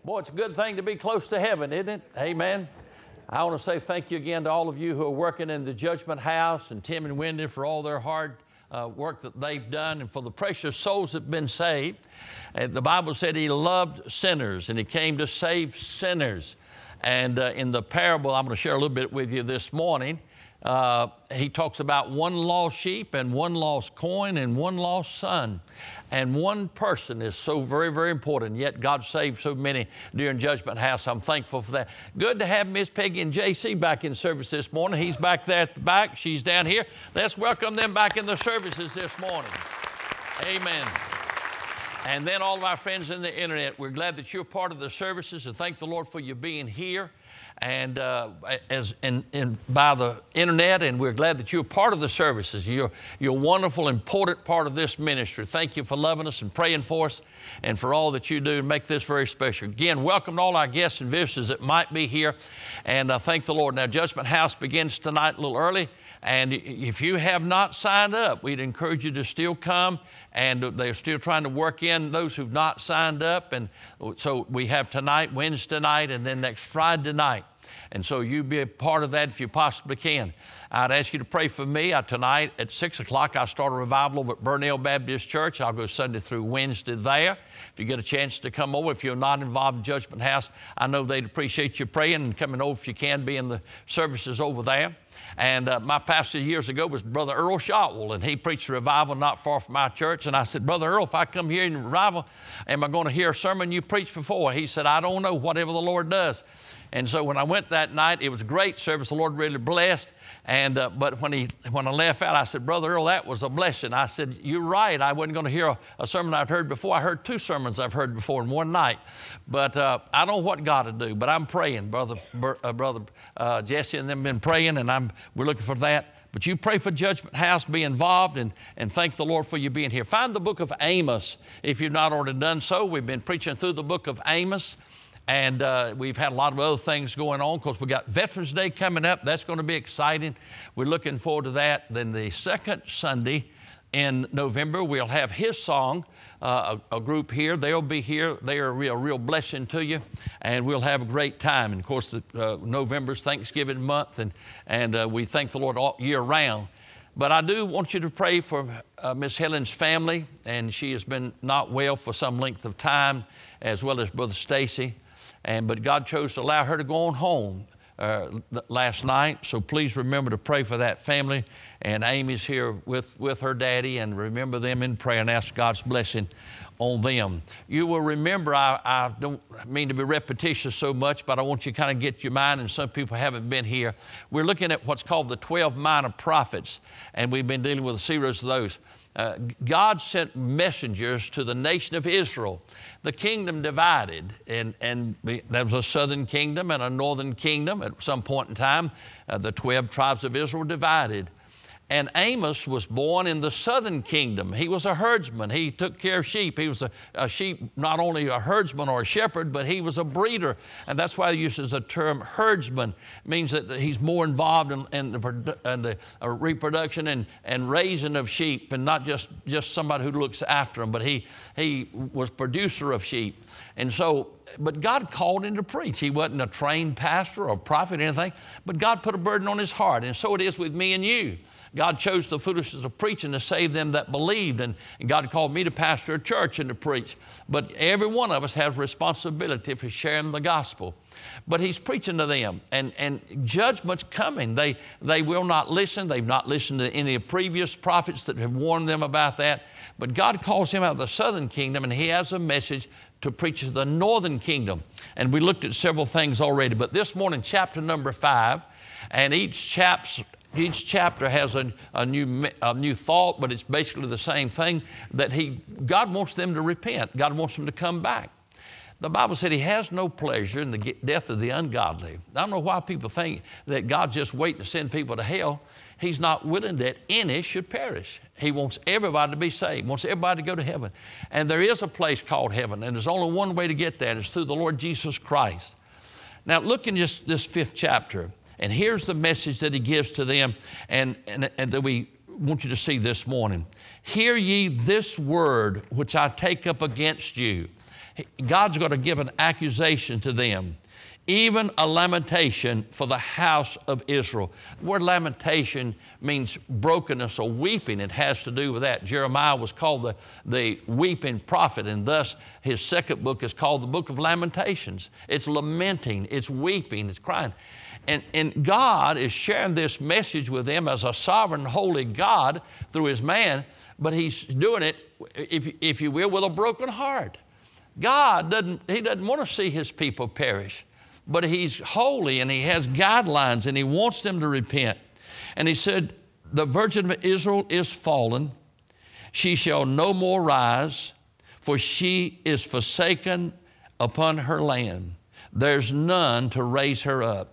Boy, it's a good thing to be close to heaven, isn't it? Amen. I want to say thank you again to all of you who are working in the Judgment House, and Tim and Wendy for all their hard work that they've done, and for the precious souls that have been saved. And the Bible said He loved sinners, and He came to save sinners. And in the parable I'm going to share a little bit with you this morning, He talks about one lost sheep and one lost coin and one lost son. And one person is so very, very important, yet God saved so many during Judgment House. I'm thankful for that. Good to have Miss Peggy and JC back in service this morning. He's back there at the back. She's down here. Let's welcome them back in the services this morning. Amen. And then all of our friends in the internet, we're glad that you're part of the services, and thank the Lord for you being here and by the internet, and we're glad that you're part of the services. You're a wonderful, important part of this ministry. Thank you for loving us and praying for us and for all that you do to make this very special. Again, welcome to all our guests and visitors that might be here, and thank the Lord. Now, Judgment House begins tonight a little early, and if you have not signed up, we'd encourage you to still come, and they're still trying to work in those who've not signed up, and so we have tonight, Wednesday night, and then next Friday night. And so you be a part of that if you possibly can. I'd ask you to pray for me. Tonight at 6 o'clock, I start a revival over at Burnell Baptist Church. I'll go Sunday through Wednesday there. If you get a chance to come over, if you're not involved in Judgment House, I know they'd appreciate you praying and coming over if you can, be in the services over there. And my pastor years ago was Brother Earl Shotwell, and he preached a revival not far from our church. And I said, Brother Earl, if I come here in revival, am I going to hear a sermon you preached before? He said, I don't know, whatever the Lord does. And so when I went that night, it was a great service. The Lord really blessed. And but when I left out, I said, Brother Earl, that was a blessing. I said, you're right. I wasn't going to hear a sermon I'd heard before. I heard two sermons I've heard before in one night. But I don't know what God to do. But I'm praying. Brother Jesse and them have been praying, and we're looking for that. But you pray for Judgment House, be involved, and thank the Lord for you being here. Find the book of Amos if you've not already done so. We've been preaching through the book of Amos. And we've had a lot of other things going on. Of course, we got Veterans Day coming up. That's going to be exciting. We're looking forward to that. Then the second Sunday in November, we'll have His Song, a group here. They'll be here. They are a real blessing to you, and we'll have a great time. And of course, November's Thanksgiving month, and we thank the Lord all year round. But I do want you to pray for Miss Helen's family, and she has been not well for some length of time, as well as Brother Stacy. But God chose to allow her to go on home last night. So please remember to pray for that family. And Amy's here with her daddy, and remember them in prayer and ask God's blessing on them. You will remember, I don't mean to be repetitious so much, but I want you to kind of get your mind, and some people haven't been here. We're looking at what's called the 12 minor prophets, and we've been dealing with a series of those. God sent messengers to the nation of Israel. The kingdom divided, and there was a southern kingdom and a northern kingdom. At some point in time, the 12 tribes of Israel divided. And Amos was born in the southern kingdom. He was a herdsman. He took care of sheep. He was a sheep, not only a herdsman or a shepherd, but he was a breeder. And that's why he uses the term herdsman. It means that he's more involved in the reproduction and raising of sheep, and not just somebody who looks after them, but he was producer of sheep. And so, but God called him to preach. He wasn't a trained pastor or prophet or anything, but God put a burden on his heart. And so it is with me and you. God chose the foolishness of preaching to save them that believed, and God called me to pastor a church and to preach. But every one of us has responsibility for sharing the gospel. But he's preaching to them, and judgment's coming. They will not listen. They've not listened to any of the previous prophets that have warned them about that. But God calls him out of the southern kingdom, and he has a message to preach to the northern kingdom. And we looked at several things already. But this morning, chapter number 5, and each chapter has a new thought, but it's basically the same thing, that God wants them to repent. God wants them to come back. The Bible said he has no pleasure in the death of the ungodly. I don't know why people think that God's just waiting to send people to hell. He's not willing that any should perish. He wants everybody to be saved, wants everybody to go to heaven. And there is a place called heaven, and there's only one way to get there, and it's through the Lord Jesus Christ. Now look in just this 5th chapter. And here's the message that he gives to them, and that we want you to see this morning. Hear ye this word which I take up against you. God's going to give an accusation to them, even a lamentation for the house of Israel. The word lamentation means brokenness or weeping. It has to do with that. Jeremiah was called the weeping prophet, and thus his second book is called the book of Lamentations. It's lamenting, it's weeping, it's crying. And God is sharing this message with them as a sovereign, holy God through his man, but he's doing it, if you will, with a broken heart. God doesn't want to see his people perish, but he's holy and he has guidelines and he wants them to repent. And he said, the virgin of Israel is fallen. She shall no more rise, for she is forsaken upon her land. There's none to raise her up.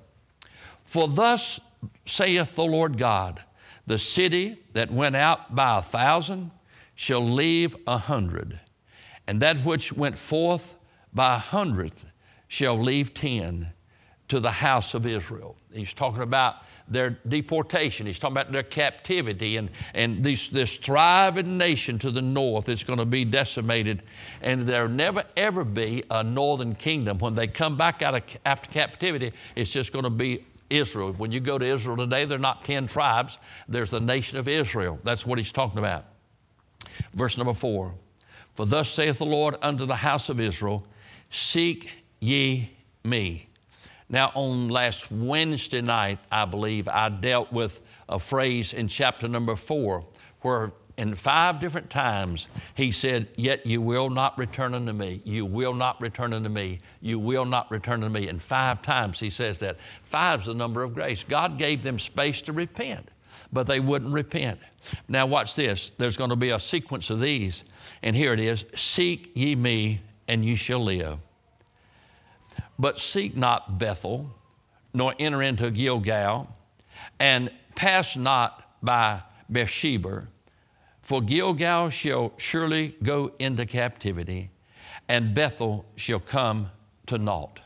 For thus saith the Lord God, the city that went out by 1,000 shall leave 100, and that which went forth by 100 shall leave 10 to the house of Israel. He's talking about their deportation. He's talking about their captivity and this thriving nation to the north is going to be decimated, and there'll never ever be a northern kingdom. When they come back after captivity, it's just going to be Israel. When you go to Israel today, they're not 10 tribes. There's the nation of Israel. That's what he's talking about. Verse number 4. For thus saith the Lord unto the house of Israel, seek ye me. Now, on last Wednesday night, I believe, I dealt with a phrase in chapter number 4 where in 5 different times he said, yet you will not return unto me. You will not return unto me. You will not return unto me. And 5 times he says that. 5's the number of grace. God gave them space to repent, but they wouldn't repent. Now watch this. There's going to be a sequence of these. And here it is. Seek ye me, and you shall live. But seek not Bethel, nor enter into Gilgal, and pass not by Beersheba, for Gilgal shall surely go into captivity, and Bethel shall come to naught.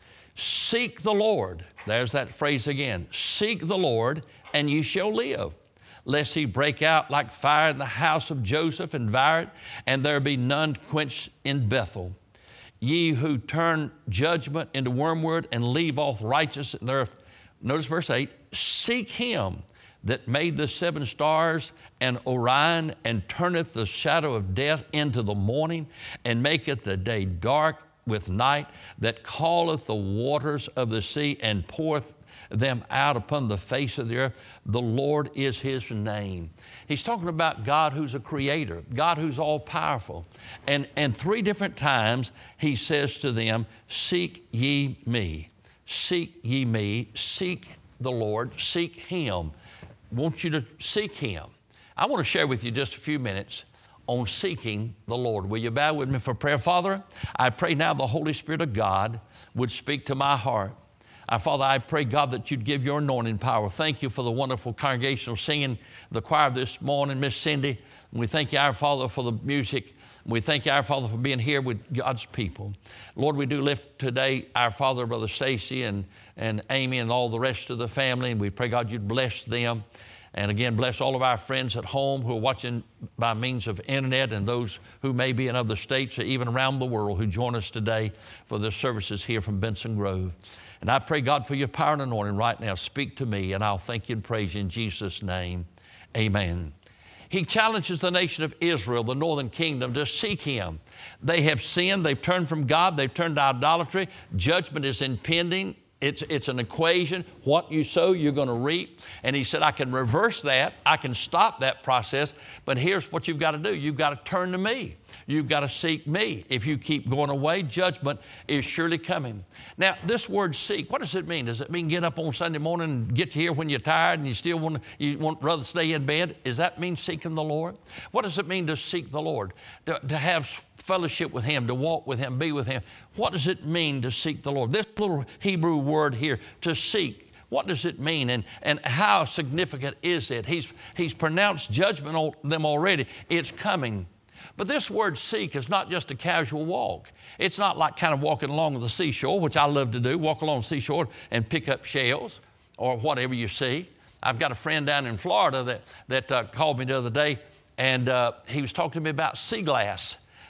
Seek the Lord. There's that phrase again. Seek the Lord, and you shall live, lest he break out like fire in the house of Joseph and devour it, and there be none quenched in Bethel. Ye who turn judgment into wormwood and leave off righteousness in the earth. Notice verse 8. Seek him that made the 7 stars and Orion, and turneth the shadow of death into the morning, and maketh the day dark with night, that calleth the waters of the sea and poureth them out upon the face of the earth. The Lord is his name. He's talking about God who's a creator, God who's all powerful. And 3 different times he says to them, seek ye me, seek ye me, seek the Lord, seek him. I want you to seek him. I want to share with you just a few minutes on seeking the Lord. Will you bow with me for prayer? Father, I pray now the Holy Spirit of God would speak to my heart. Father, I pray, God, that you'd give your anointing power. Thank you for the wonderful congregational singing, the choir this morning, Miss Cindy. And we thank you, our Father, for the music. We thank you, our Father, for being here with God's people. Lord, we do lift today our Father, Brother Stacy and Amy and all the rest of the family. And we pray, God, you'd bless them. And again, bless all of our friends at home who are watching by means of internet, and those who may be in other states or even around the world who join us today for the services here from Benson Grove. And I pray, God, for your power and anointing right now. Speak to me, and I'll thank you and praise you in Jesus' name. Amen. He challenges the nation of Israel, the northern kingdom, to seek him. They have sinned. They've turned from God. They've turned to idolatry. Judgment is impending. It's an equation. What you sow, you're going to reap. And he said, I can reverse that. I can stop that process. But here's what you've got to do. You've got to turn to me. You've got to seek me. If you keep going away, judgment is surely coming. Now, this word seek, what does it mean? Does it mean get up on Sunday morning and get here when you're tired and you still want rather stay in bed? Does that mean seeking the Lord? What does it mean to seek the Lord? To have fellowship with him, to walk with him, be with him. What does it mean to seek the Lord? This little Hebrew word here, to seek, what does it mean, and how significant is it? He's pronounced judgment on them already. It's coming. But this word seek is not just a casual walk. It's not like kind of walking along the seashore, which I love to do, walk along the seashore and pick up shells or whatever you see. I've got a friend down in Florida that called me the other day, and he was talking to me about sea glass.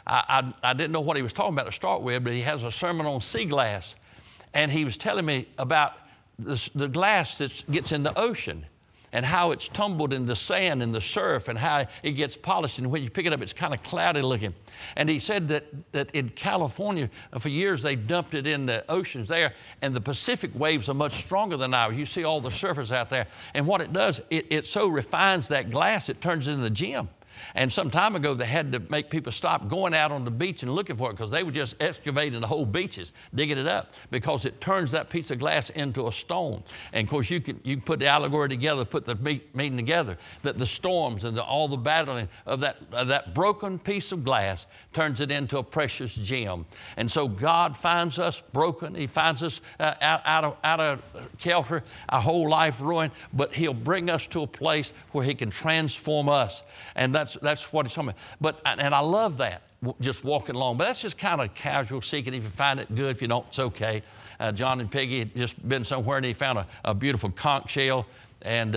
I didn't know what he was talking about to start with, but he has a sermon on sea glass. And he was telling me about the glass that gets in the ocean and how it's tumbled in the sand and the surf and how it gets polished. And when you pick it up, it's kind of cloudy looking. And he said that in California, for years, they dumped it in the oceans there, and the Pacific waves are much stronger than ours. You see all the surfers out there. And what it does, it so refines that glass, it turns it into gem. And some time ago, they had to make people stop going out on the beach and looking for it because they were just excavating the whole beaches, digging it up, because it turns that piece of glass into a stone. And of course, you can put the allegory together, put the meaning together, that the storms and all the battling of that broken piece of glass turns it into a precious gem. And so God finds us broken. He finds us out of kilter, our whole life ruined, but He'll bring us to a place where He can transform us. And that's what He's talking about. And I love that, just walking along. But that's just kind of casual seeking. If you find it good, if you don't, it's okay. John and Peggy had just been somewhere and he found a beautiful conch shell. And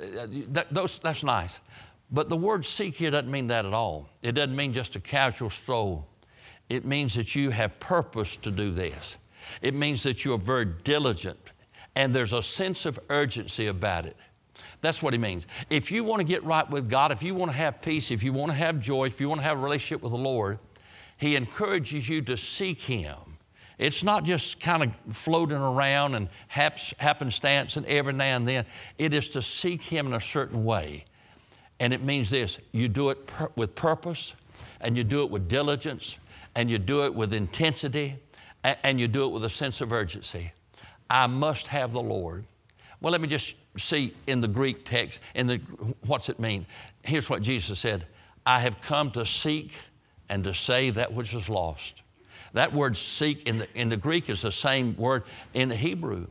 that's nice. But the word seek here doesn't mean that at all. It doesn't mean just a casual stroll. It means that you have purpose to do this. It means that you are very diligent and there's a sense of urgency about it. That's what he means. If you want to get right with God, if you want to have peace, if you want to have joy, if you want to have a relationship with the Lord, He encourages you to seek Him. It's not just kind of floating around and happenstance and every now and then. It is to seek Him in a certain way. And it means this: you do it with purpose, and you do it with diligence, and you do it with intensity, and you do it with a sense of urgency. I must have the Lord. Well, let me just see in the Greek text, what's it mean? Here's what Jesus said: I have come to seek and to save that which is lost. That word seek in the Greek is the same word in the Hebrew.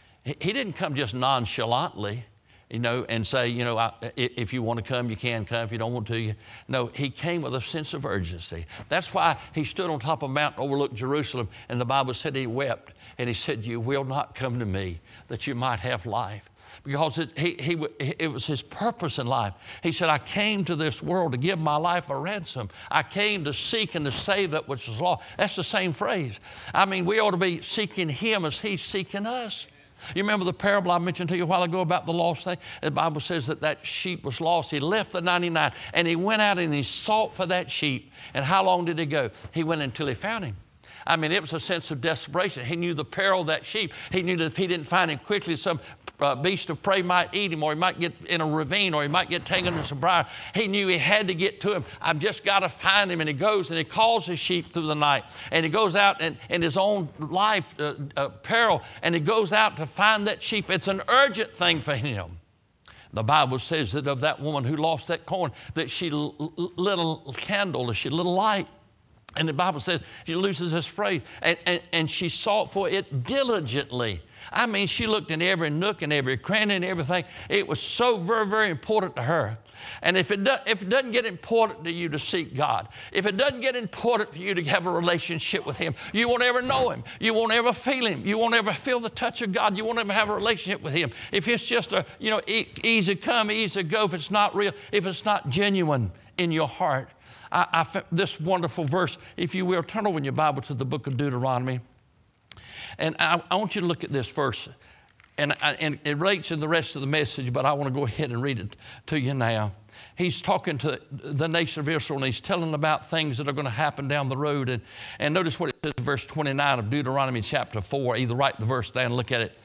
He didn't come just nonchalantly, and say, if you want to come, you can come. If you don't want to, No, He came with a sense of urgency. That's why He stood on top of a mountain, overlooked Jerusalem, and the Bible said He wept. And He said, you will not come to me that you might have life. Because it was His purpose in life. He said, I came to this world to give my life a ransom. I came to seek and to save that which is lost. That's the same phrase. I mean, we ought to be seeking Him as He's seeking us. You remember the parable I mentioned to you a while ago about the lost thing? The Bible says that sheep was lost. He left the 99 and he went out and he sought for that sheep. And how long did he go? He went until he found him. I mean, it was a sense of desperation. He knew the peril of that sheep. He knew that if he didn't find him quickly, some beast of prey might eat him, or he might get in a ravine, or he might get tangled in some briar. He knew he had to get to him. I've just got to find him. And he goes and he calls his sheep through the night. And he goes out in his own life peril, and he goes out to find that sheep. It's an urgent thing for him. The Bible says that of that woman who lost that corn, that she lit a candle, or she lit a light. And the Bible says she loses this phrase, and she sought for it diligently. I mean, she looked in every nook and every cranny and everything. It was so very, very important to her. And if it doesn't get important to you to seek God, if it doesn't get important for you to have a relationship with Him, you won't ever know Him. You won't ever feel Him. You won't ever feel the touch of God. You won't ever have a relationship with Him. If it's just easy come, easy go, if it's not real, if it's not genuine in your heart. This wonderful verse, if you will, turn over in your Bible to the book of Deuteronomy. And I want you to look at this verse. And it relates in the rest of the message, but I want to go ahead and read it to you now. He's talking to the nation of Israel, and he's telling about things that are going to happen down the road. And notice what it says in verse 29 of Deuteronomy chapter 4. Either write the verse down and look at it.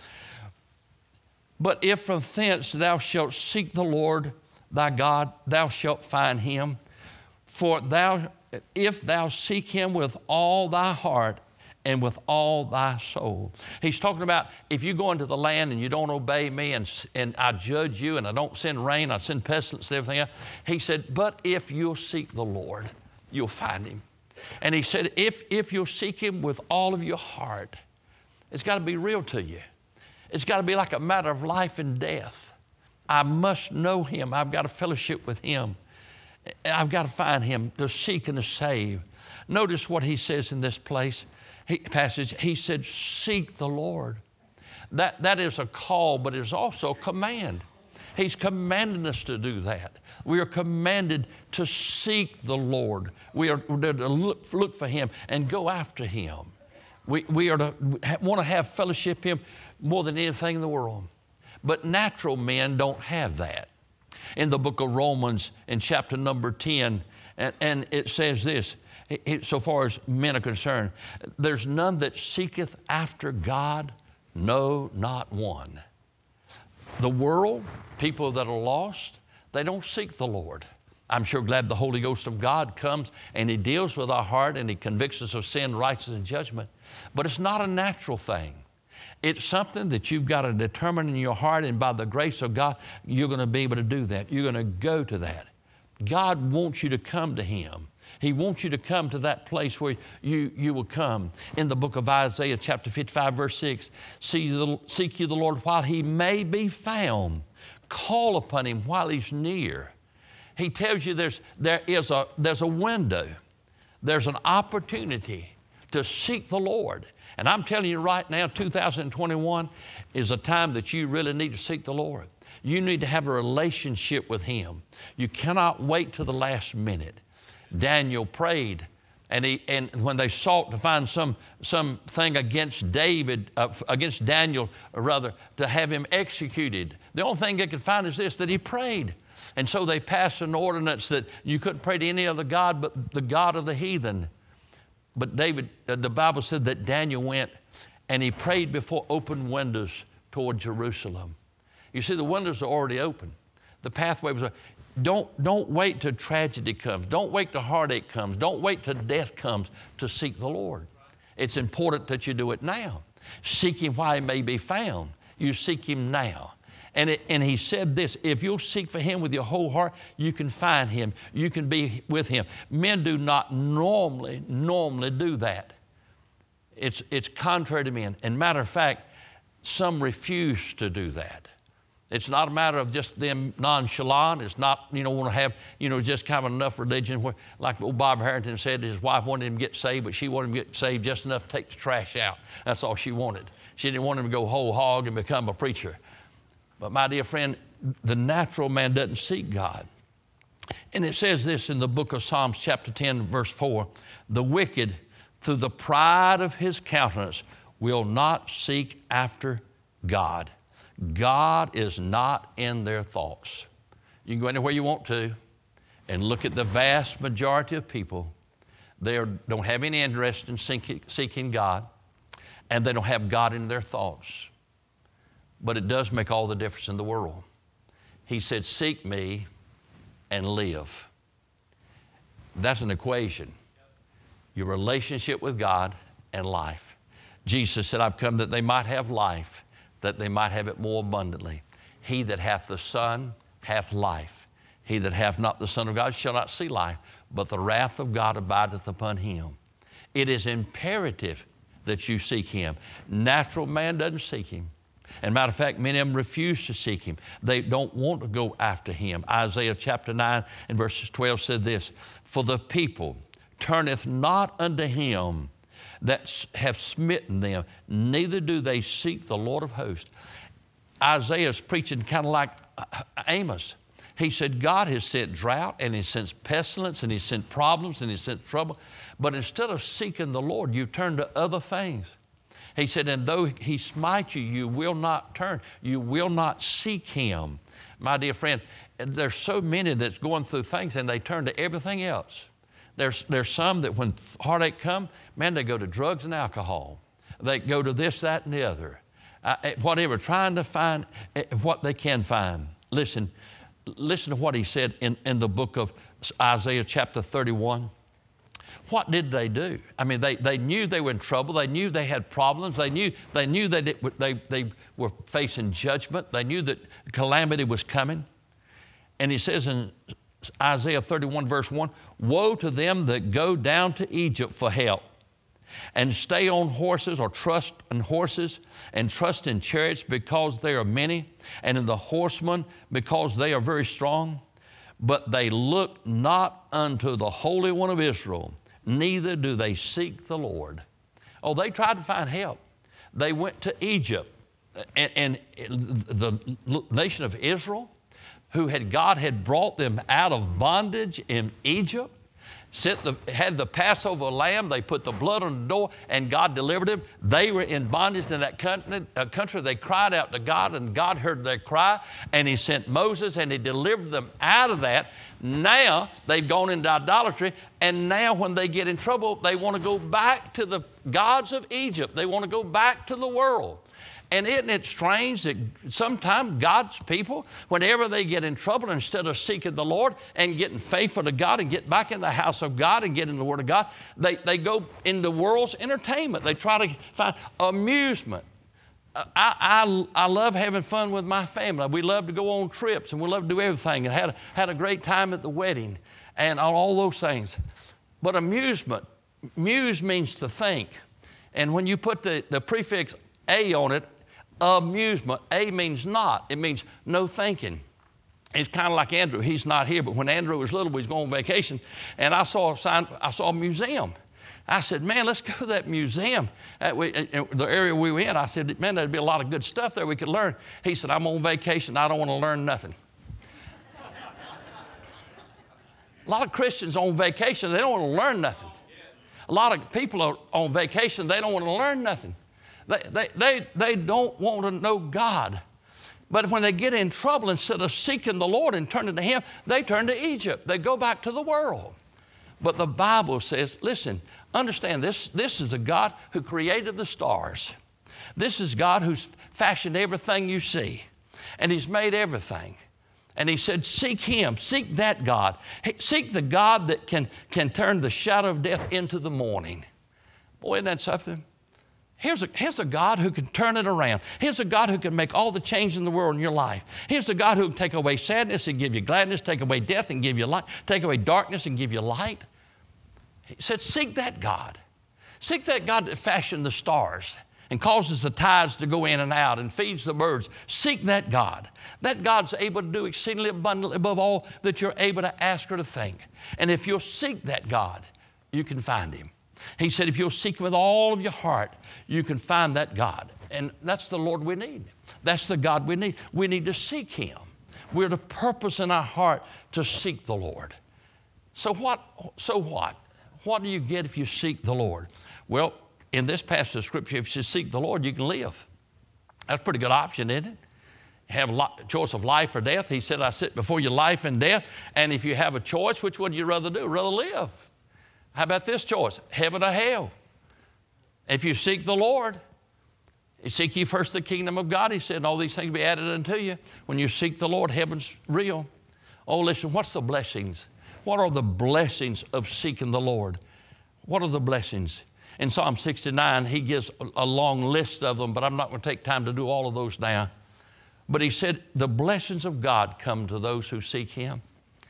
But if from thence thou shalt seek the Lord thy God, thou shalt find Him. For if thou seek Him with all thy heart and with all thy soul. He's talking about if you go into the land and you don't obey me and I judge you and I don't send rain, I send pestilence and everything else. He said, but if you'll seek the Lord, you'll find Him. And he said, if you'll seek Him with all of your heart, it's got to be real to you. It's got to be like a matter of life and death. I must know Him. I've got a fellowship with Him. I've got to find Him to seek and to save. Notice what he says in this passage. He said, seek the Lord. That is a call, but it's also a command. He's commanding us to do that. We are commanded to seek the Lord. We are to look for Him and go after Him. We are to want to have fellowship with Him more than anything in the world. But natural men don't have that. In the book of Romans, in chapter number 10, and it says this, so far as men are concerned, there's none that seeketh after God, no, not one. The world, people that are lost, they don't seek the Lord. I'm sure glad the Holy Ghost of God comes and He deals with our heart and He convicts us of sin, righteousness, and judgment. But it's not a natural thing. It's something that you've got to determine in your heart, and by the grace of God, you're going to be able to do that. You're going to go to that. God wants you to come to Him. He wants you to come to that place where you will come. In the book of Isaiah, chapter 55, verse 6, seek ye the Lord while He may be found. Call upon Him while He's near. He tells you there's a window. There's an opportunity to seek the Lord. And I'm telling you right now, 2021 is a time that you really need to seek the Lord. You need to have a relationship with Him. You cannot wait till the last minute. Daniel prayed, and when they sought to find something against Daniel, to have him executed, the only thing they could find is this, that he prayed. And so they passed an ordinance that you couldn't pray to any other God but the God of the heathen. But the Bible said that Daniel went and he prayed before open windows toward Jerusalem. You see, the windows are already open. The pathway was open. Don't wait till tragedy comes. Don't wait till heartache comes. Don't wait till death comes to seek the Lord. It's important that you do it now. Seek Him while He may be found. You seek Him now. And He said this, if you'll seek for Him with your whole heart, you can find Him. You can be with Him. Men do not normally do that. It's contrary to men. And matter of fact, some refuse to do that. It's not a matter of just them nonchalant. It's not, want to have, just kind of enough religion where, like old Bob Harrington said, his wife wanted him to get saved, but she wanted him to get saved just enough to take the trash out. That's all she wanted. She didn't want him to go whole hog and become a preacher. But my dear friend, the natural man doesn't seek God. And it says this in the book of Psalms chapter 10, verse 4, the wicked, through the pride of his countenance, will not seek after God. God is not in their thoughts. You can go anywhere you want to and look at the vast majority of people. They don't have any interest in seeking God, and they don't have God in their thoughts. But it does make all the difference in the world. He said, seek me and live. That's an equation. Your relationship with God and life. Jesus said, I've come that they might have life, that they might have it more abundantly. He that hath the Son hath life. He that hath not the Son of God shall not see life, but the wrath of God abideth upon him. It is imperative that you seek Him. Natural man doesn't seek Him. And matter of fact, many of them refuse to seek Him. They don't want to go after Him. Isaiah chapter 9 and verses 12 said this, for the people turneth not unto Him that have smitten them, neither do they seek the Lord of hosts. Isaiah's preaching kind of like Amos. He said, God has sent drought, and He sent pestilence, and He sent problems, and He sent trouble. But instead of seeking the Lord, you turn to other things. He said, and though He smite you, you will not turn. You will not seek Him. My dear friend, there's so many that's going through things, and they turn to everything else. There's some that when heartache comes, man, they go to drugs and alcohol. They go to this, that, and the other. Whatever, trying to find what they can find. Listen to what he said in the book of Isaiah chapter 31. What did they do? I mean, they knew they were in trouble. They knew they had problems. They knew that they were facing judgment. They knew that calamity was coming. And he says in Isaiah 31 verse 1, woe to them that go down to Egypt for help and stay on horses or trust in horses and trust in chariots because they are many and in the horsemen because they are very strong. But they look not unto the Holy One of Israel, neither do they seek the Lord. Oh, they tried to find help. They went to Egypt and the nation of Israel, God had brought them out of bondage in Egypt, had the Passover lamb, they put the blood on the door, and God delivered them. They were in bondage in that country. They cried out to God, and God heard their cry, and He sent Moses, and He delivered them out of that. Now they've gone into idolatry, and now when they get in trouble, they want to go back to the gods of Egypt. They want to go back to the world. And isn't it strange that sometimes God's people, whenever they get in trouble, instead of seeking the Lord and getting faithful to God and get back in the house of God and get in the Word of God, they go into the world's entertainment. They try to find amusement. I love having fun with my family. We love to go on trips, and we love to do everything, and had a great time at the wedding and all those things. But amusement, muse means to think. And when you put the prefix A on it, amusement, A means not. It means no thinking. It's kind of like Andrew. He's not here, but when Andrew was little, we was going on vacation, and I saw a museum. I said, man, let's go to that museum. The area we were in, I said, man, there'd be a lot of good stuff there we could learn. He said, I'm on vacation. I don't want to learn nothing. A lot of Christians on vacation, they don't want to learn nothing. A lot of people are on vacation, they don't want to learn nothing. They don't want to know God. But when they get in trouble, instead of seeking the Lord and turning to Him, they turn to Egypt. They go back to the world. But the Bible says, listen, understand this is the God who created the stars. This is God who's fashioned everything you see. And He's made everything. And He said, seek Him, seek that God. Seek the God that can turn the shadow of death into the morning. Boy, isn't that something? Here's a God who can turn it around. Here's a God who can make all the change in the world in your life. Here's a God who can take away sadness and give you gladness, take away death and give you light, take away darkness and give you light. He said, seek that God. Seek that God that fashioned the stars and causes the tides to go in and out and feeds the birds. Seek that God. That God's able to do exceedingly abundantly above all that you're able to ask or to think. And if you'll seek that God, you can find Him. He said, if you'll seek Him with all of your heart, you can find that God. And that's the Lord we need. That's the God we need. We need to seek Him. We're to purpose in our heart to seek the Lord. So what? What do you get if you seek the Lord? Well, in this passage of Scripture, if you seek the Lord, you can live. That's a pretty good option, isn't it? Have a choice of life or death. He said, I sit before you life and death. And if you have a choice, which would you rather do? Rather live. How about this choice? Heaven or hell? If you seek the Lord, seek ye first the kingdom of God. He said, and all these things will be added unto you. When you seek the Lord, heaven's real. Oh, listen, what's the blessings? What are the blessings of seeking the Lord? What are the blessings? In Psalm 69, he gives a long list of them, but I'm not going to take time to do all of those now. But he said, the blessings of God come to those who seek Him.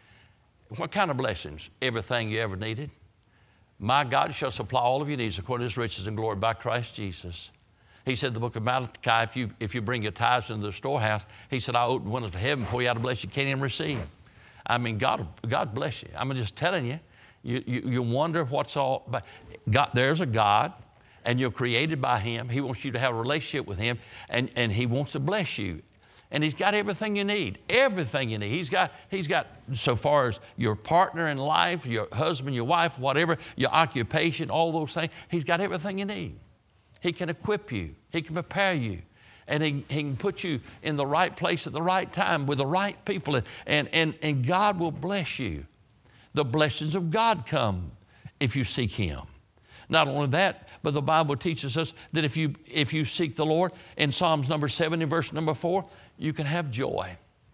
What kind of blessings? Everything you ever needed. My God shall supply all of your needs according to His riches and glory by Christ Jesus. He said in the book of Malachi, if you bring your tithes into the storehouse, He said, I'll open the windows of heaven, pour you out a blessing you can't even receive. I mean, God bless you. I'm just telling you, you wonder what's all about. God, there's a God, and you're created by Him. He wants you to have a relationship with Him, and He wants to bless you. And He's got everything you need, everything you need. He's got, so far as your partner in life, your husband, your wife, whatever, your occupation, all those things, He's got everything you need. He can equip you. He can prepare you. And he can put you in the right place at the right time with the right people. And God will bless you. The blessings of God come if you seek Him. Not only that, but the Bible teaches us that if you seek the Lord, in Psalms number 7 and verse number 4, you can have joy.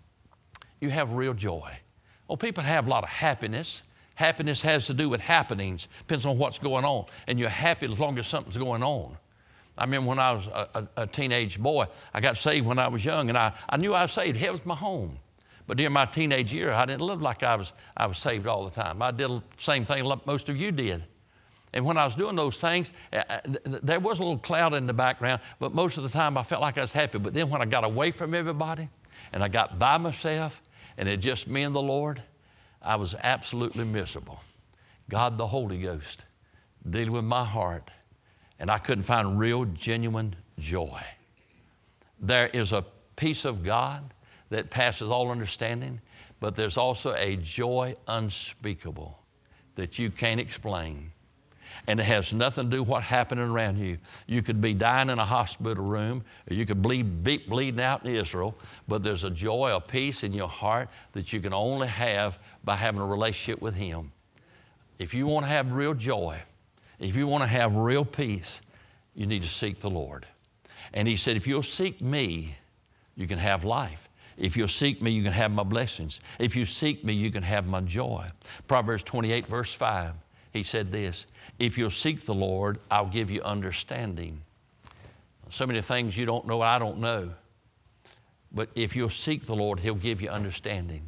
You have real joy. Well, people have a lot of happiness. Happiness has to do with happenings. Depends on what's going on. And you're happy as long as something's going on. I remember when I was a teenage boy, I got saved when I was young, and I knew I was saved. Heaven's my home. But during my teenage year, I didn't live like I was saved all the time. I did the same thing like most of you did. And when I was doing those things, there was a little cloud in the background, but most of the time I felt like I was happy. But then when I got away from everybody and I got by myself and it just me and the Lord, I was absolutely miserable. God, the Holy Ghost, dealing with my heart, and I couldn't find real, genuine joy. There is a peace of God. that passes all understanding, but there's also a joy unspeakable that you can't explain. And it has nothing to do with what's happening around you. You could be dying in a hospital room, or you could be bleeding out in Israel, but there's a joy, a peace in your heart that you can only have by having a relationship with Him. If you want to have real joy, if you want to have real peace, you need to seek the Lord. And He said, if you'll seek me, you can have life. If you'll seek me, you can have my blessings. If you seek me, you can have my joy. Proverbs 28, verse 5, He said this, if you'll seek the Lord, I'll give you understanding. So many things you don't know, I don't know. But if you'll seek the Lord, He'll give you understanding.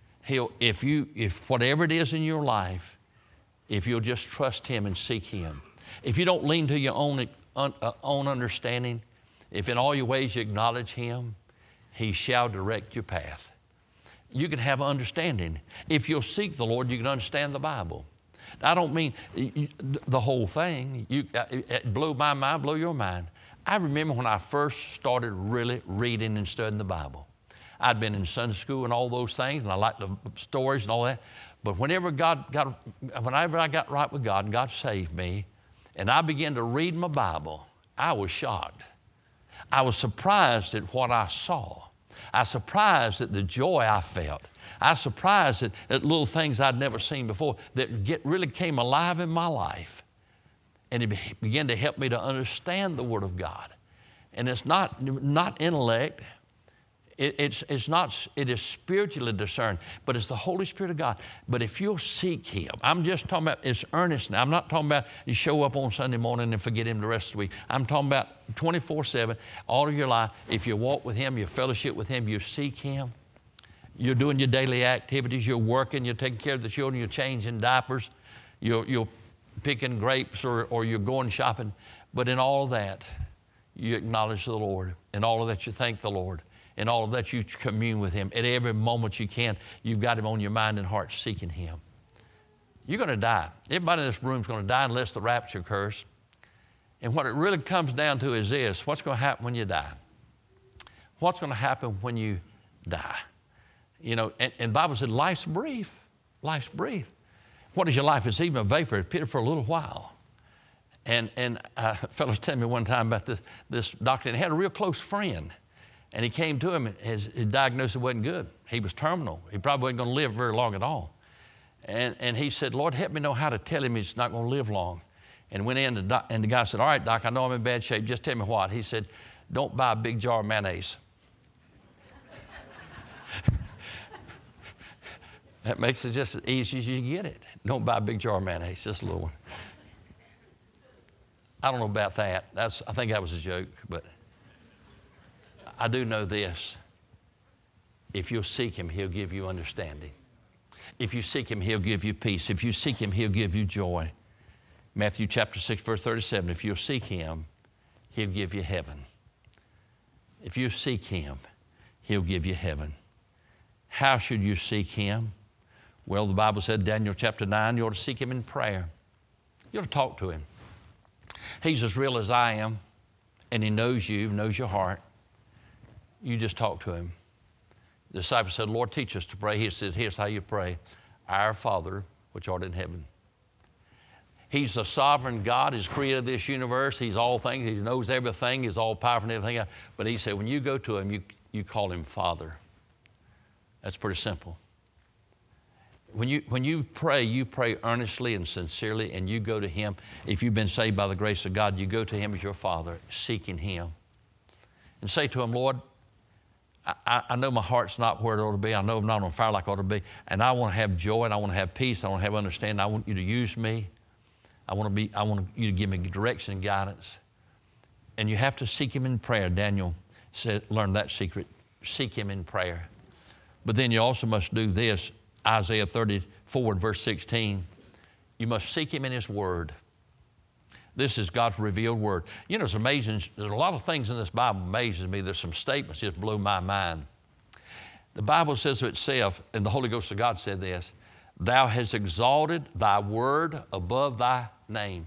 If whatever it is in your life, if you'll just trust Him and seek Him. If you don't lean to your own understanding, if in all your ways you acknowledge Him, He shall direct your path. You can have understanding. If you'll seek the Lord, you can understand the Bible. I don't mean the whole thing. It blew my mind, blew your mind. I remember when I first started really reading and studying the Bible. I'd been in Sunday school and all those things, and I liked the stories and all that. But whenever I got right with God and God saved me, and I began to read my Bible, I was shocked. I was surprised at what I saw. I was surprised at the joy I felt. I was surprised at little things I'd never seen before that really came alive in my life. And it began to help me to understand the Word of God. And it's not intellect. It is spiritually discerned, but it's the Holy Spirit of God. But if you'll seek Him, I'm just talking about it's earnest now. I'm not talking about you show up on Sunday morning and forget Him the rest of the week. I'm talking about 24/7, all of your life. If you walk with Him, you fellowship with Him, you seek Him, you're doing your daily activities, you're working, you're taking care of the children, you're changing diapers, you're picking grapes or you're going shopping. But in all of that, you acknowledge the Lord. In all of that, you thank the Lord. In all of that, you commune with Him. At every moment you can, you've got Him on your mind and heart, seeking Him. You're going to die. Everybody in this room is going to die unless the rapture occurs. And what it really comes down to is this: what's going to happen when you die? What's going to happen when you die? You know, and the Bible said life's brief. Life's brief. What is your life? It's even a vapor. It's here for a little while. And a fellow was telling me one time about this doctor, and he had a real close friend. And he came to him, his diagnosis wasn't good. He was terminal. He probably wasn't going to live very long at all. And he said, Lord, help me know how to tell him he's not going to live long. And went in, and the guy said, all right, Doc, I know I'm in bad shape. Just tell me what. He said, don't buy a big jar of mayonnaise. That makes it just as easy as you can get it. Don't buy a big jar of mayonnaise, just a little one. I don't know about that. I think that was a joke, but I do know this. If you'll seek Him, He'll give you understanding. If you seek Him, He'll give you peace. If you seek Him, He'll give you joy. Matthew chapter 6, verse 37, if you'll seek Him, He'll give you heaven. If you seek Him, He'll give you heaven. How should you seek Him? Well, the Bible said, Daniel chapter 9, you ought to seek Him in prayer. You ought to talk to Him. He's as real as I am, and He knows you, knows your heart. You just talk to Him. The disciples said, Lord, teach us to pray. He said, here's how you pray. Our Father, which art in heaven. He's the sovereign God. He's created this universe. He's all things. He knows everything. He's all powerful and everything else. But He said, when you go to Him, you call Him Father. That's pretty simple. When you pray earnestly and sincerely, and you go to Him. If you've been saved by the grace of God, you go to Him as your Father, seeking Him. And say to Him, Lord, I know my heart's not where it ought to be. I know I'm not on fire like it ought to be. And I want to have joy, and I want to have peace, and I want to have understanding. I want you to use me. I want you to give me direction and guidance. And you have to seek Him in prayer. Daniel said, learn that secret. Seek Him in prayer. But then you also must do this. Isaiah 34 and verse 16. You must seek Him in His Word. This is God's revealed Word. You know, it's amazing. There's a lot of things in this Bible amazes me. There's some statements just blow my mind. The Bible says of itself, and the Holy Ghost of God said this, Thou hast exalted Thy Word above Thy name.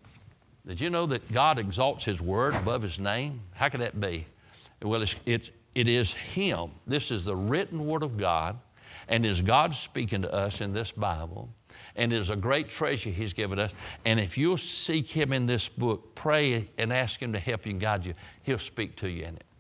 Did you know that God exalts His Word above His name? How could that be? Well, It is Him. This is the written Word of God, and is God speaking to us in this Bible, and it is a great treasure He's given us. And if you'll seek Him in this book, pray and ask Him to help you and guide you, He'll speak to you in it.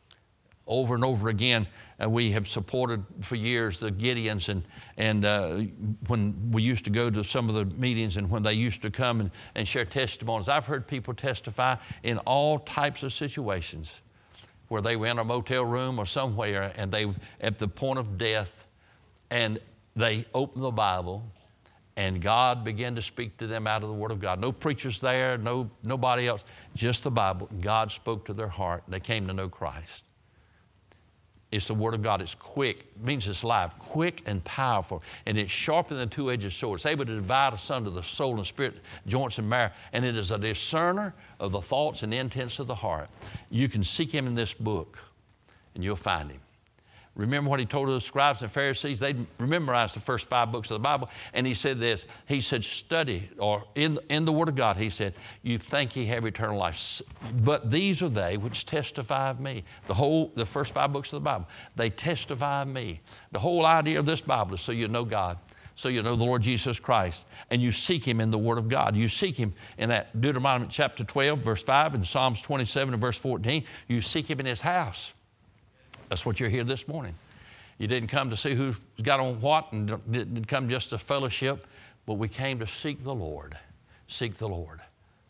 Over and over again, we have supported for years the Gideons, and when we used to go to some of the meetings and when they used to come and share testimonies, I've heard people testify in all types of situations where they were in a motel room or somewhere and they at the point of death, and they opened the Bible and God began to speak to them out of the Word of God. No preachers there, nobody else, just the Bible. God spoke to their heart and they came to know Christ. It's the Word of God. It's quick. It means it's live, quick and powerful. And it's sharper than a two-edged sword. It's able to divide asunder the soul and spirit, joints and marrow. And it is a discerner of the thoughts and intents of the heart. You can seek Him in this book and you'll find Him. Remember what He told the scribes and Pharisees? They memorized the first 5 books of the Bible. And He said this. He said, study, or in the Word of God, He said, you think ye have eternal life. But these are they which testify of me. The first 5 books of the Bible, they testify of me. The whole idea of this Bible is so you know God, so you know the Lord Jesus Christ, and you seek Him in the Word of God. You seek Him in that Deuteronomy chapter 12, verse 5, and Psalms 27 and verse 14. You seek Him in His house. That's what you're here this morning. You didn't come to see who's got on what, and didn't come just to fellowship, but we came to seek the Lord. Seek the Lord.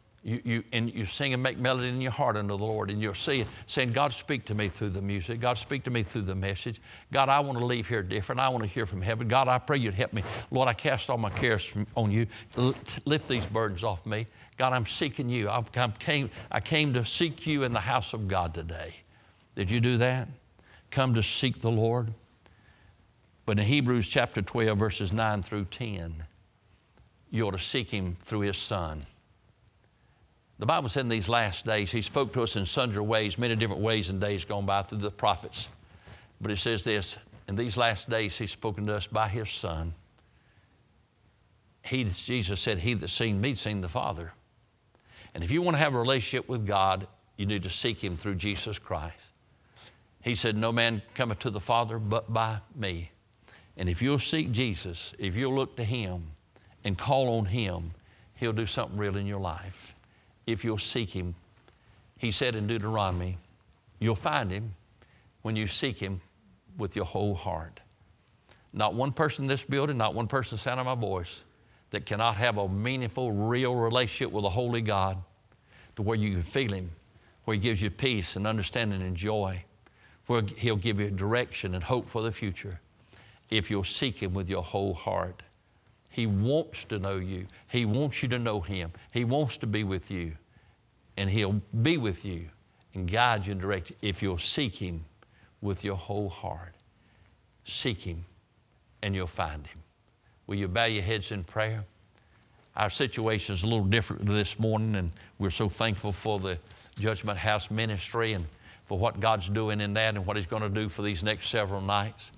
You sing and make melody in your heart unto the Lord, and you're saying, God, speak to me through the music. God, speak to me through the message. God, I want to leave here different. I want to hear from heaven. God, I pray you'd help me. Lord, I cast all my cares on you. Lift these burdens off me. God, I'm seeking you. I came to seek you in the house of God today. Did you do that? Come to seek the Lord. But in Hebrews chapter 12, verses 9 through 10, you ought to seek Him through His Son. The Bible said in these last days, He spoke to us in sundry ways, many different ways in days gone by through the prophets. But it says this, in these last days He's spoken to us by His Son. Jesus said, he that's seen me, seen the Father. And if you want to have a relationship with God, you need to seek Him through Jesus Christ. He said, no man cometh to the Father but by me. And if you'll seek Jesus, if you'll look to Him and call on Him, He'll do something real in your life. If you'll seek Him, He said in Deuteronomy, you'll find Him when you seek Him with your whole heart. Not one person in this building, not one person sounding my voice that cannot have a meaningful, real relationship with a holy God to where you can feel Him, where He gives you peace and understanding and joy, where He'll give you direction and hope for the future if you'll seek Him with your whole heart. He wants to know you. He wants you to know Him. He wants to be with you. And He'll be with you and guide you and direct you if you'll seek Him with your whole heart. Seek Him and you'll find Him. Will you bow your heads in prayer? Our situation is a little different this morning, and we're so thankful for the Judgment House ministry and for what God's doing in that and what He's going to do for these next several nights.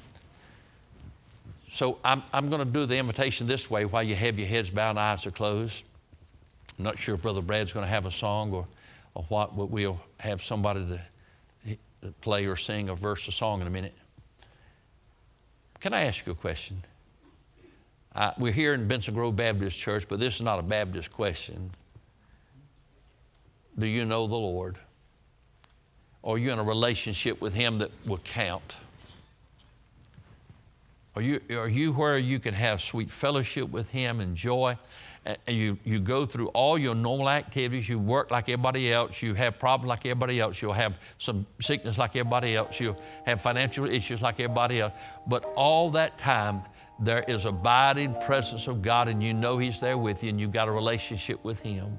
So I'm going to do the invitation this way while you have your heads bowed and eyes are closed. I'm not sure if Brother Brad's going to have a song or what, but we'll have somebody to play or sing a verse of song in a minute. Can I ask you a question? We're here in Benson Grove Baptist Church, but this is not a Baptist question. Do you know the Lord? Or are you in a relationship with Him that will count? Are you where you can have sweet fellowship with Him and joy? And you go through all your normal activities. You work like everybody else. You have problems like everybody else. You'll have some sickness like everybody else. You'll have financial issues like everybody else. But all that time, there is abiding presence of God, and you know He's there with you, and you've got a relationship with Him.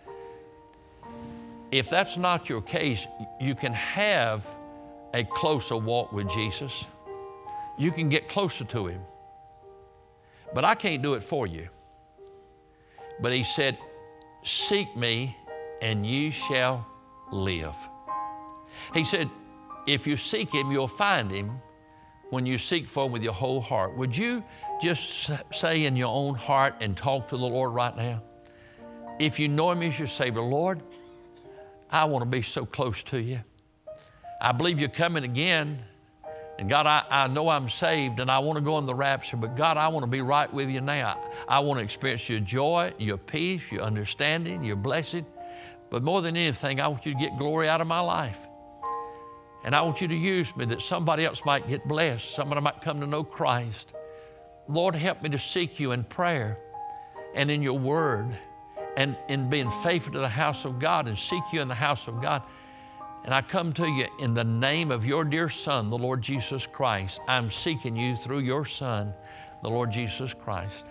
If that's not your case, you can have a closer walk with Jesus. You can get closer to Him. But I can't do it for you. But He said, seek me and you shall live. He said, if you seek Him, you'll find Him when you seek for Him with your whole heart. Would you just say in your own heart and talk to the Lord right now? If you know Him as your Savior, Lord, I want to be so close to you. I believe you're coming again. And God, I know I'm saved and I want to go in the rapture, but God, I want to be right with you now. I want to experience your joy, your peace, your understanding, your blessing. But more than anything, I want you to get glory out of my life. And I want you to use me that somebody else might get blessed. Somebody might come to know Christ. Lord, help me to seek you in prayer and in your word and in being faithful to the house of God and seek you in the house of God. And I come to you in the name of your dear Son, the Lord Jesus Christ. I'm seeking you through your Son, the Lord Jesus Christ.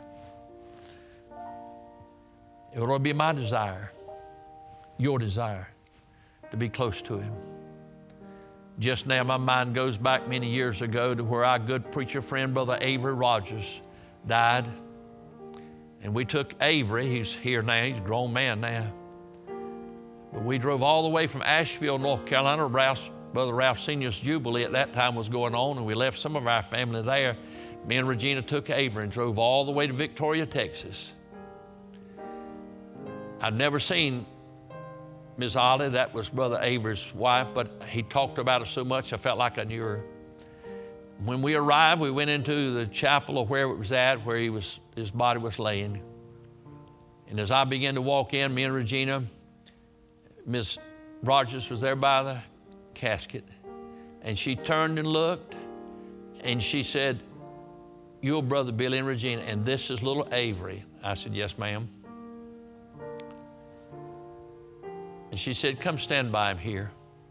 It will be my desire, your desire, to be close to him. Just now my mind goes back many years ago to where our good preacher friend, Brother Avery Rogers, died. And we took Avery, he's here now, he's a grown man now. But we drove all the way from Asheville, North Carolina. Brother Ralph Sr.'s Jubilee at that time was going on, and we left some of our family there. Me and Regina took Avery and drove all the way to Victoria, Texas. I'd never seen Miss Ollie, that was Brother Avery's wife, but he talked about her so much I felt like I knew her. When we arrived, we went into the chapel of where it was at, where his body was laying. And as I began to walk in, me and Regina, Miss Rogers was there by the casket, and she turned and looked, and she said, "You're Brother Billy and Regina, and this is little Avery." I said, "Yes, ma'am." And she said, "Come stand by him here."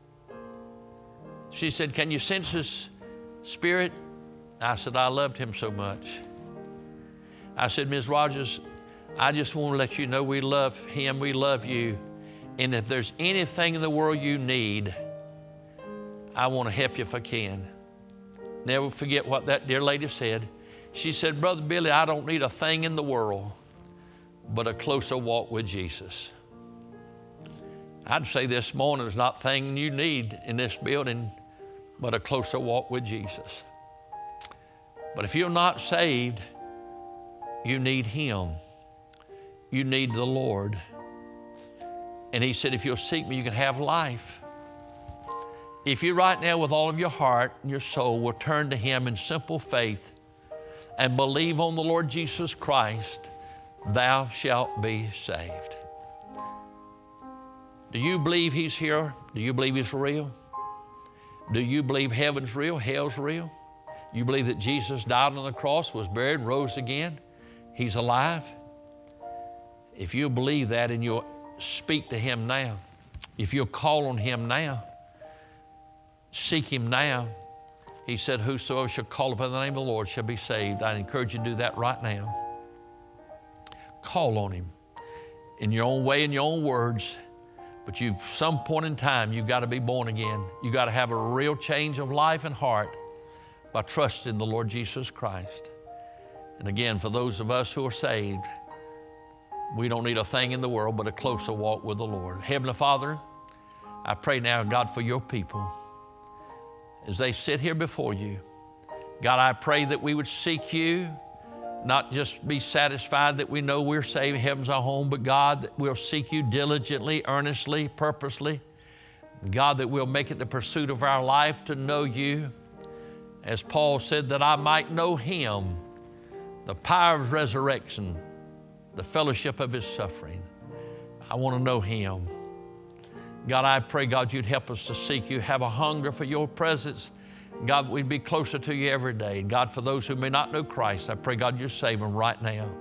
She said, "Can you sense his spirit?" I said, "I loved him so much." I said, "Ms. Rogers, I just want to let you know we love him, we love you. And if there's anything in the world you need, I want to help you if I can." Never forget what that dear lady said. She said, "Brother Billy, I don't need a thing in the world but a closer walk with Jesus." I'd say this morning, there's not a thing you need in this building but a closer walk with Jesus. But if you're not saved, you need him. You need the Lord. And he said, if you'll seek me, you can have life. If you right now with all of your heart and your soul will turn to him in simple faith and believe on the Lord Jesus Christ, thou shalt be saved. Do you believe he's here? Do you believe he's real? Do you believe heaven's real, hell's real? You believe that Jesus died on the cross, was buried, rose again? He's alive? If you believe that and you'll speak to him now, if you'll call on him now, seek him now, he said, whosoever shall call upon the name of the Lord shall be saved. I encourage you to do that right now. Call on him in your own way, in your own words. But some point in time, you've got to be born again. You've got to have a real change of life and heart by trusting the Lord Jesus Christ. And again, for those of us who are saved, we don't need a thing in the world but a closer walk with the Lord. Heavenly Father, I pray now, God, for your people as they sit here before you. God, I pray that we would seek you, not just be satisfied that we know we're saved, heaven's our home, but God, that we'll seek you diligently, earnestly, purposely. God, that we'll make it the pursuit of our life to know you. As Paul said, that I might know him, the power of his resurrection, the fellowship of his suffering. I want to know him. God, I pray, God, you'd help us to seek you, have a hunger for your presence. God, we'd be closer to you every day. God, for those who may not know Christ, I pray, God, you're saving right now.